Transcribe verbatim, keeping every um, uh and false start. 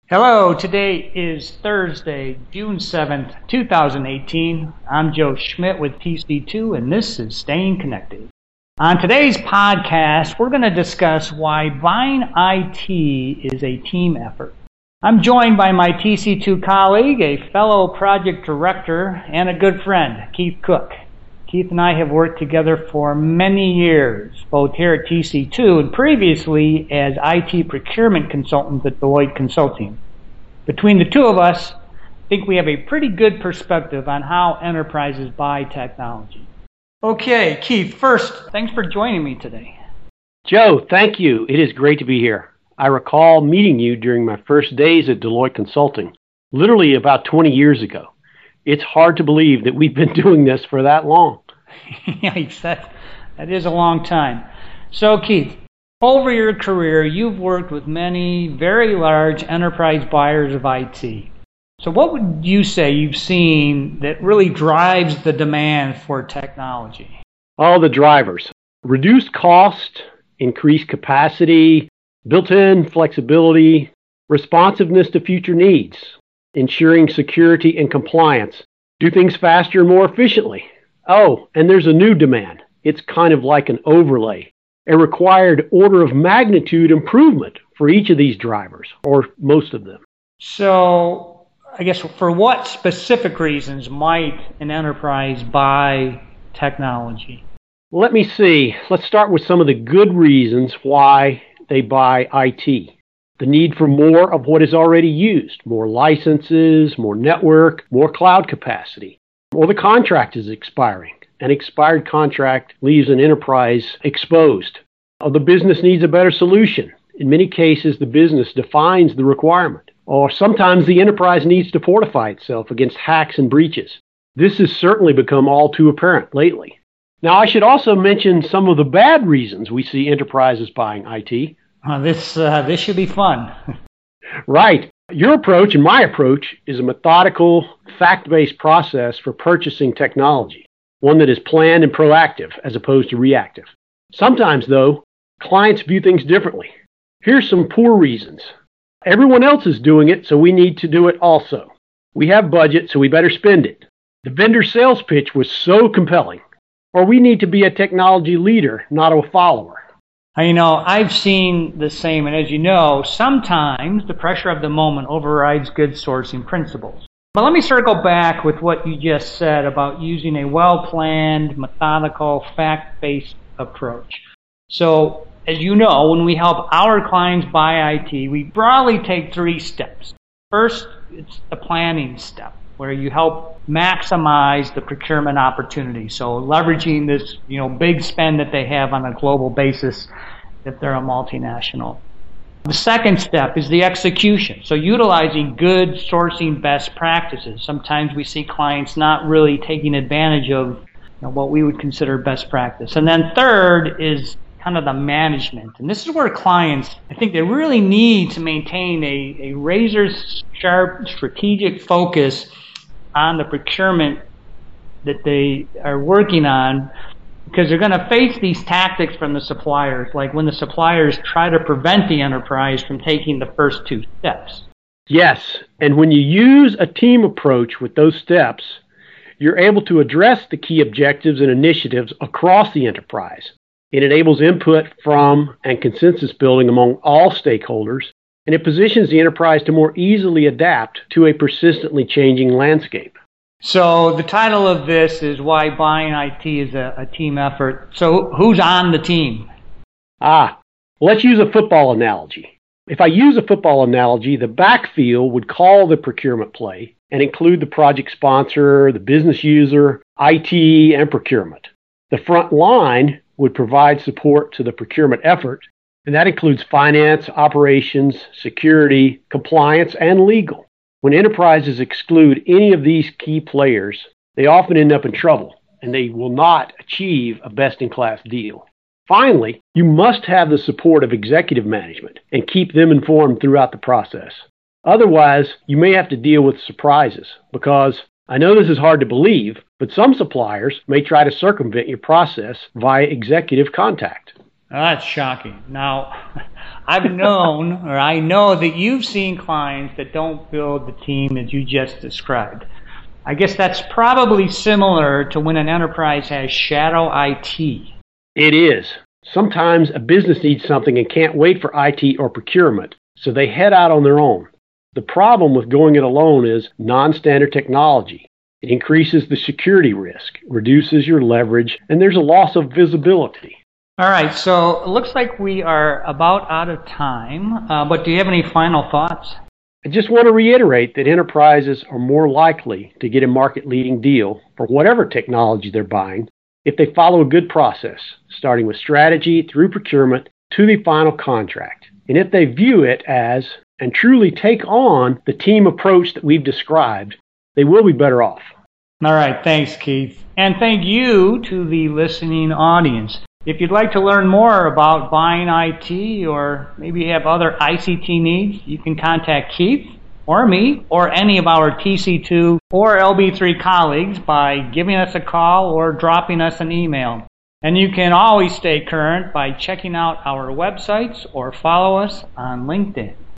Hello, today is Thursday, June seventh, two thousand eighteen. I'm Joe Schmidt with T C two, and this is Staying Connected. On today's podcast, we're going to discuss why buying I T is a team effort. I'm joined by my T C two colleague, a fellow project director, and a good friend, Keith Cook. Keith and I have worked together for many years, both here at T C two and previously as I T procurement consultants at Deloitte Consulting. Between the two of us, I think we have a pretty good perspective on how enterprises buy technology. Okay, Keith, first, thanks for joining me today. Joe, thank you. It is great to be here. I recall meeting you during my first days at Deloitte Consulting, literally about twenty years ago. It's hard to believe that we've been doing this for that long. Yikes, that, that is a long time. So, Keith, over your career, you've worked with many very large enterprise buyers of I T. So what would you say you've seen that really drives the demand for technology? All the drivers. Reduced cost, increased capacity, built-in flexibility, responsiveness to future needs, ensuring security and compliance, do things faster and more efficiently. Oh, and there's a new demand. It's kind of like an overlay, a required order of magnitude improvement for each of these drivers, or most of them. So, I guess for what specific reasons might an enterprise buy technology? Let me see. Let's start with some of the good reasons why they buy I T. The need for more of what is already used, more licenses, more network, more cloud capacity. Or the contract is expiring. An expired contract leaves an enterprise exposed. Or the business needs a better solution. In many cases, the business defines the requirement. Or sometimes the enterprise needs to fortify itself against hacks and breaches. This has certainly become all too apparent lately. Now, I should also mention some of the bad reasons we see enterprises buying I T. Uh, this uh, this should be fun. Right. Your approach and my approach is a methodical, fact-based process for purchasing technology, one that is planned and proactive as opposed to reactive. Sometimes, though, clients view things differently. Here's some poor reasons. Everyone else is doing it, so we need to do it also. We have budget, so we better spend it. The vendor sales pitch was so compelling. Or we need to be a technology leader, not a follower. You know, I've seen the same, and as you know, sometimes the pressure of the moment overrides good sourcing principles. But let me circle back with what you just said about using a well-planned, methodical, fact-based approach. So, as you know, when we help our clients buy I T, we broadly take three steps. First, it's the planning step, where you help maximize the procurement opportunity. So leveraging this, you know, big spend that they have on a global basis if they're a multinational. The second step is the execution. So utilizing good sourcing best practices. Sometimes we see clients not really taking advantage of, you know, what we would consider best practice. And then third is kind of the management. And this is where clients, I think they really need to maintain a, a razor-sharp strategic focus on the procurement that they are working on, because they're going to face these tactics from the suppliers, like when the suppliers try to prevent the enterprise from taking the first two steps. Yes, and when you use a team approach with those steps, you're able to address the key objectives and initiatives across the enterprise. It enables input from and consensus building among all stakeholders, and it positions the enterprise to more easily adapt to a persistently changing landscape. So the title of this is Why Buying I T is a, a Team Effort. So who's on the team? Ah, let's use a football analogy. If I use a football analogy, the backfield would call the procurement play and include the project sponsor, the business user, I T, and procurement. The front line would provide support to the procurement effort, and that includes finance, operations, security, compliance, and legal. When enterprises exclude any of these key players, they often end up in trouble, and they will not achieve a best-in-class deal. Finally, you must have the support of executive management and keep them informed throughout the process. Otherwise, you may have to deal with surprises, because I know this is hard to believe, but some suppliers may try to circumvent your process via executive contact. That's shocking. Now, I've known, or I know that you've seen clients that don't build the team as you just described. I guess that's probably similar to when an enterprise has shadow I T. It is. Sometimes a business needs something and can't wait for I T or procurement, so they head out on their own. The problem with going it alone is non-standard technology. It increases the security risk, reduces your leverage, and there's a loss of visibility. All right, so it looks like we are about out of time, uh, but do you have any final thoughts? I just want to reiterate that enterprises are more likely to get a market-leading deal for whatever technology they're buying if they follow a good process, starting with strategy through procurement to the final contract. And if they view it as and truly take on the team approach that we've described, they will be better off. All right, thanks, Keith. And thank you to the listening audience. If you'd like to learn more about buying I T or maybe you have other I C T needs, you can contact Keith or me or any of our T C two or L B three colleagues by giving us a call or dropping us an email. And you can always stay current by checking out our websites or follow us on LinkedIn.